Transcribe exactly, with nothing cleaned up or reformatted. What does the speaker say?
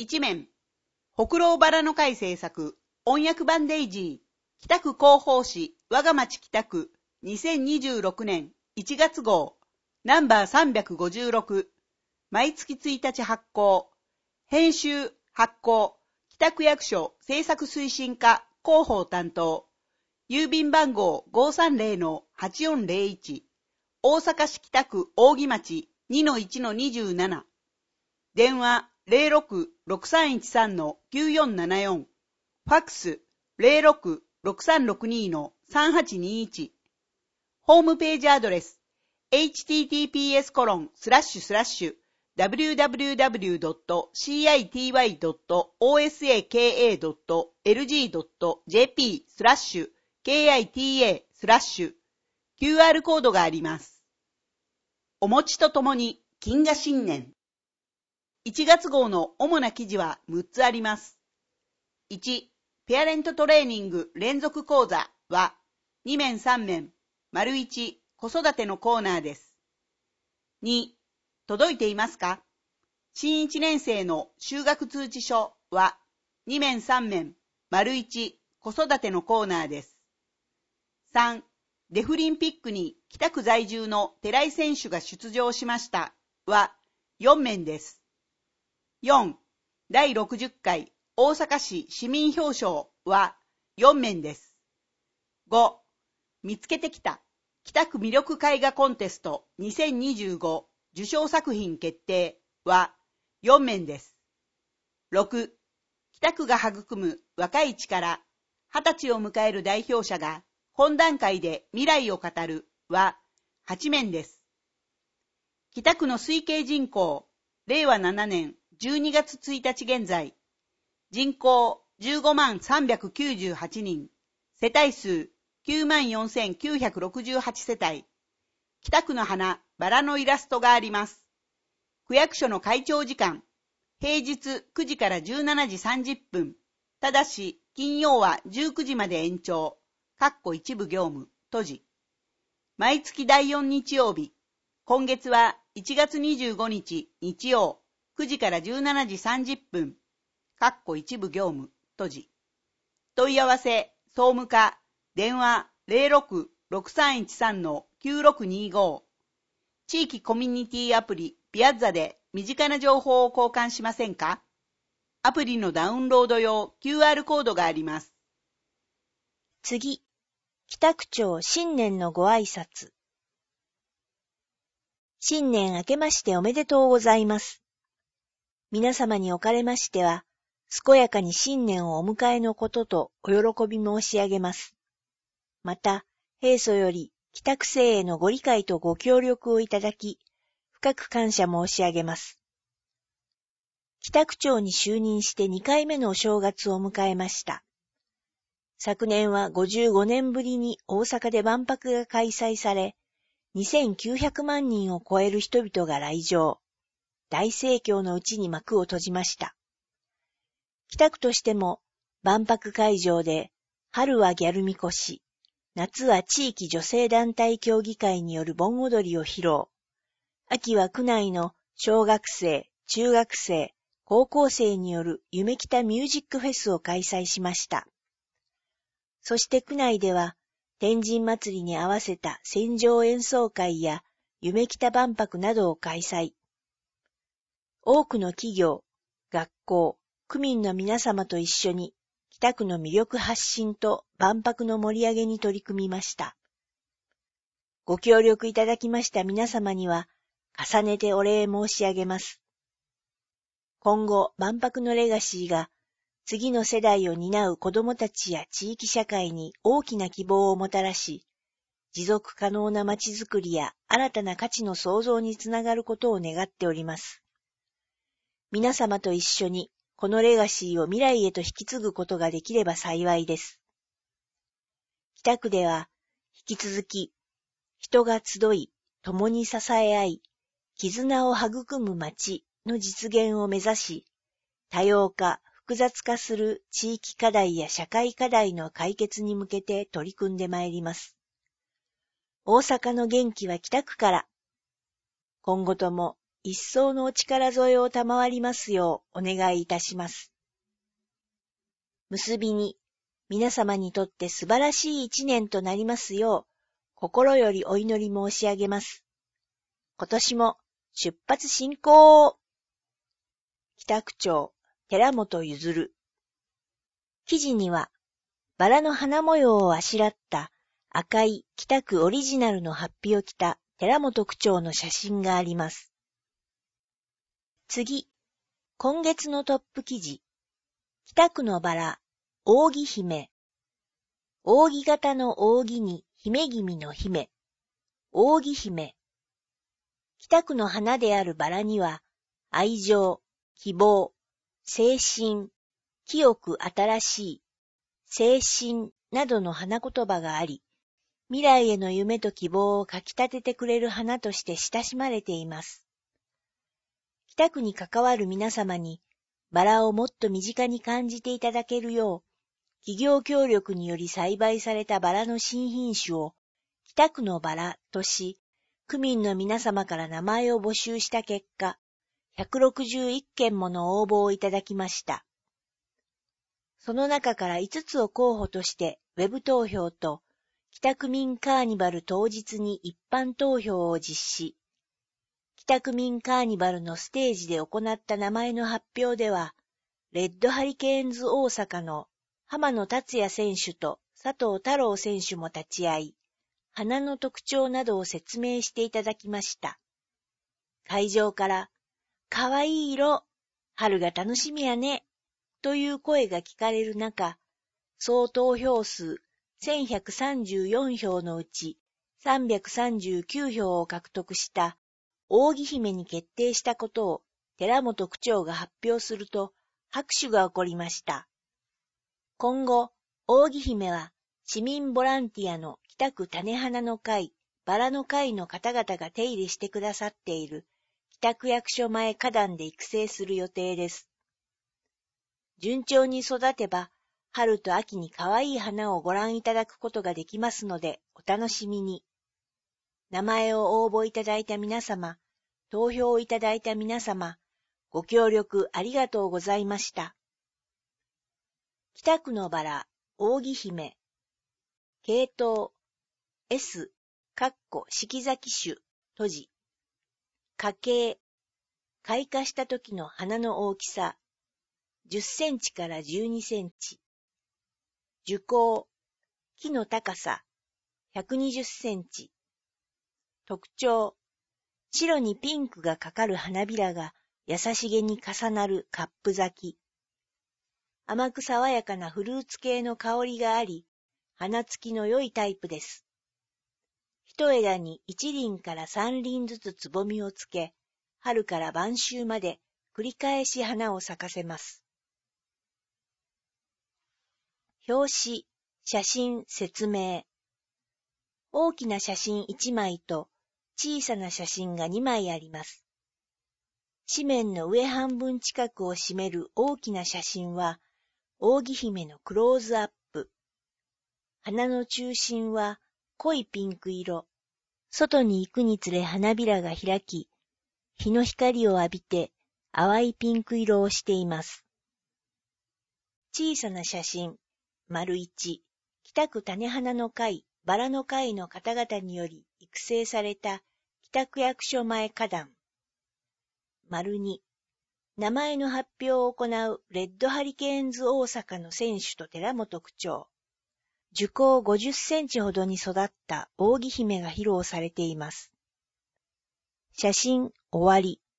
一面、北郎バラの会制作、音訳版デイジー、北区広報誌、我が町北区、にせんにじゅうろくねんいちがつ号、ナンバーさんびゃくごじゅうろく、毎月ついたち発行、編集、発行、北区役所制作推進課広報担当、郵便番号 ごーさんぜろのはちよんぜろいち、大阪市北区扇町 にのいちのにじゅうなな、電話 ゼロろくろくさんいちさんのきゅうよんななよん、ファックス ゼロろくろくさんろくにのさんはちにいち、ホームページアドレス エイチティーティーピーエスコロンスラッシュスラッシュダブリューダブリューダブリュードットシーアイティーワイドットオーエスエーケーエードットエルジードットジェーピースラッシュケーアイティーエースラッシュ キューアール コードがあります。お持ちとともに金河新年。いちがつ号の主な記事はむっつあります。いち、ペアレントトレーニング連続講座はに面さん面、丸いち、子育てのコーナーです。に、届いていますか？新いちねん生の修学通知書はに面さん面、丸いち、子育てのコーナーです。さん、デフリンピックに北区在住の寺井選手が出場しましたはよん面です。よん、だいろくじゅっかい大阪市市民表彰はよん面です。ご、見つけてきた北区魅力絵画コンテストにせんにじゅうご受賞作品決定はよん面です。ろく、北区が育む若い力、はたちを迎える代表者が本段階で未来を語るははち面です。北区の推計人口、れいわななねんじゅうにがつついたち現在、人口じゅうごまんさんびゃくきゅうじゅうはちにん、世帯数きゅうまんよんせんきゅうひゃくろくじゅうはち世帯、北区の花、バラのイラストがあります。区役所の開庁時間、平日くじからじゅうしちじさんじゅっぷん、ただし金曜はじゅうくじまで延長、かっこ一部業務、閉じ。毎月だいよん日曜日、今月はいちがつにじゅうごにち日曜、くじからじゅうしちじさんじゅっぷん、かっこ一部業務、閉じ。問い合わせ、総務課、電話 ゼロろくろくさんいちさんのきゅうろくにご、地域コミュニティアプリピアッザで身近な情報を交換しませんか？アプリのダウンロード用 キューアール コードがあります。 次、北区長新年のご挨拶。新年明けましておめでとうございます。皆様におかれましては、健やかに新年をお迎えのこととお喜び申し上げます。また、平素より北区政へのご理解とご協力をいただき、深く感謝申し上げます。北区長に就任してにかいめのお正月を迎えました。昨年はごじゅうごねんぶりに大阪で万博が開催され、にせんきゅうひゃくまんにんを超える人々が来場。大盛況のうちに幕を閉じました。北区としても万博会場で春はギャルみこし、夏は地域女性団体協議会による盆踊りを披露。秋は区内の小学生、中学生、高校生による夢北ミュージックフェスを開催しました。そして区内では天神祭りに合わせた船上演奏会や夢北万博などを開催。多くの企業、学校、区民の皆様と一緒に北区の魅力発信と万博の盛り上げに取り組みました。ご協力いただきました皆様には重ねてお礼申し上げます。今後万博のレガシーが次の世代を担う子どもたちや地域社会に大きな希望をもたらし、持続可能なまちづくりや新たな価値の創造につながることを願っております。皆様と一緒にこのレガシーを未来へと引き継ぐことができれば幸いです。北区では引き続き人が集い、共に支え合い、絆を育む街の実現を目指し、多様化、複雑化する地域課題や社会課題の解決に向けて取り組んでまいります。大阪の元気は北区から。今後とも一層のお力添えを賜りますようお願いいたします。結びに、皆様にとって素晴らしい一年となりますよう、心よりお祈り申し上げます。今年も出発進行。北区長、寺本譲。記事には、バラの花模様をあしらった赤い北区オリジナルの法被を着た寺本区長の写真があります。次、今月のトップ記事。北区のバラ、扇姫。扇形の扇に姫君の姫。扇姫。北区の花であるバラには、愛情、希望、精神、清く新しい、精神などの花言葉があり、未来への夢と希望をかき立ててくれる花として親しまれています。北区に関わる皆様に、バラをもっと身近に感じていただけるよう、企業協力により栽培されたバラの新品種を、北区のバラとし、区民の皆様から名前を募集した結果、ひゃくろくじゅういっけんもの応募をいただきました。その中からいつつを候補としてウェブ投票と北区民カーニバル当日に一般投票を実施。北区民カーニバルのステージで行った名前の発表では、レッドハリケーンズ大阪の浜野達也選手と佐藤太郎選手も立ち会い、花の特徴などを説明していただきました。会場から、かわいい色、春が楽しみやね、という声が聞かれる中、総投票数せんひゃくさんじゅうよんひょうのうちさんびゃくさんじゅうきゅうひょうを獲得した扇姫に決定したことを寺本区長が発表すると拍手が起こりました。今後、扇姫は市民ボランティアの北区種花の会、バラの会の方々が手入れしてくださっている北区役所前花壇で育成する予定です。順調に育てば、春と秋に可愛い花をご覧いただくことができますので、お楽しみに。名前を応募いただいた皆様、投票いただいた皆様、ご協力ありがとうございました。北区のバラ、扇姫。系統 S、かっこ四季咲種、閉じ。花径、開花した時の花の大きさ、じゅっセンチからじゅうにセンチ。樹高、木の高さ、ひゃくにじゅっセンチ。特徴、白にピンクがかかる花びらが優しげに重なるカップ咲き。甘く爽やかなフルーツ系の香りがあり、花つきの良いタイプです。一枝に一輪から三輪ずつつぼみをつけ、春から晩秋まで繰り返し花を咲かせます。表紙、写真、説明。大きな写真いちまいと小さな写真がにまいあります。紙面の上半分近くを占める大きな写真は、扇姫のクローズアップ。花の中心は濃いピンク色。外に行くにつれ花びらが開き、日の光を浴びて淡いピンク色をしています。小さな写真、丸一、北区種花の会、バラの会の方々により育成された北区役所前花壇。丸二、名前の発表を行うレッドハリケーンズ大阪の選手と寺本区長。樹高ごじゅっセンチほどに育った扇姫が披露されています。写真終わり。